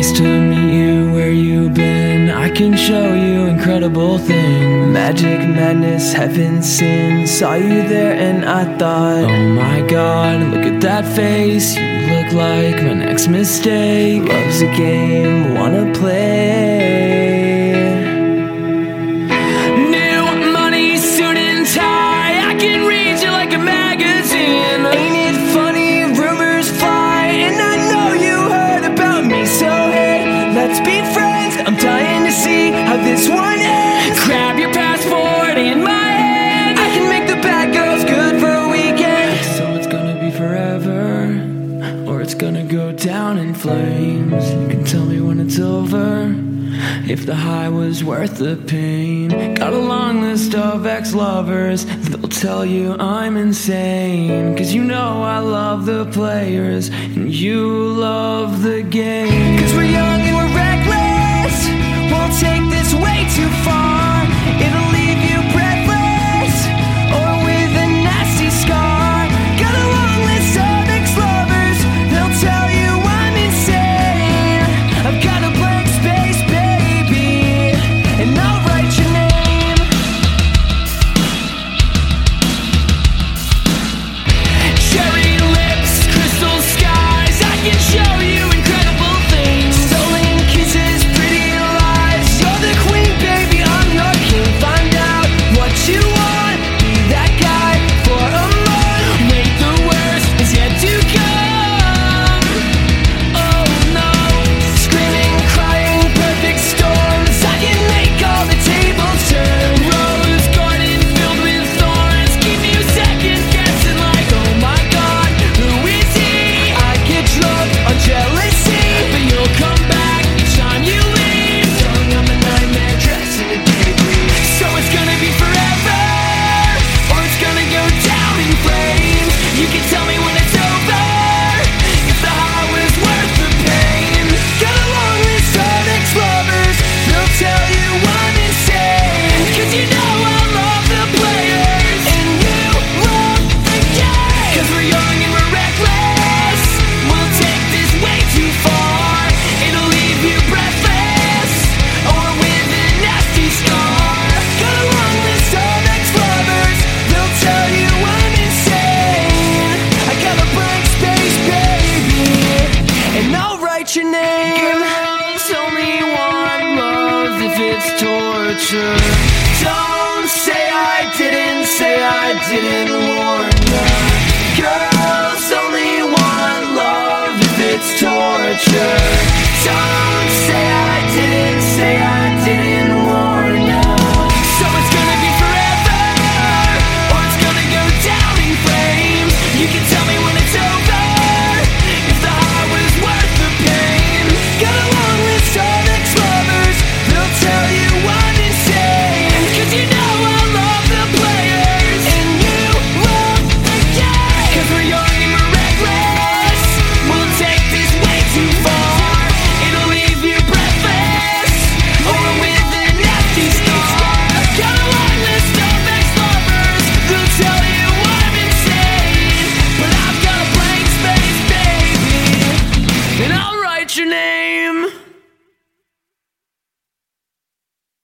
Nice to meet you, where you been? I can show you incredible things. Magic, madness, heaven, sin. Saw you there and I thought, oh my god, look at that face. You look like my next mistake. Love's a game, wanna play. New money, suit and tie, I can read you like a magazine. Ain't it funny, rumors fly, and I know you heard about me. So hey, let's be friends, I'm dying to see how this one ends. Grab your passport in my hand, I can make the bad girls good for a weekend. So it's gonna be forever, or it's gonna go down in flames. You can tell me when it's over, if the high was worth the pain. Got a long list of ex-lovers, they'll tell you I'm insane. Cause you know I love the players, and you love the game. Cause we're young and we're reckless, won't take this way too far. It'll leave you breathless, or with a nasty scar. Got a long list of ex-lovers, they'll tell you I'm insane. I've got a blank space, baby, and I'll write your name. Cherry lips, crystal skies, I can show you incredible things. Stolen kisses, pretty lies, you're the queen, baby, I'm your king. Find out what you want, be that guy for a month. Wait, the worst is yet to come. Oh no, screaming, crying, perfect storms, I can make all the tables turn. Rose garden filled with thorns, keep you second guessing like, oh my god, who is he? I get drunk on jealousy, but you'll come back each time you leave. Telling I'm a nightmare dressed in a daydream. So it's gonna be forever, or it's gonna go down in flames. You can tell me when it's over, if the high was worth the pain. Got a long list of ex-lovers, they'll tell you I'm insane. Cause you know I love the players, and you love the game. Cause we're young and we're reckless, we'll take this way too far. It'll leave you breathless, or with a nasty scar. Got a long list of ex-lovers, they'll tell you I'm insane. I got a blank space, baby, and I'll write your name. Girls only want love if it's torture. Don't say I didn't warn them. Girls only want love if it's torture. Don't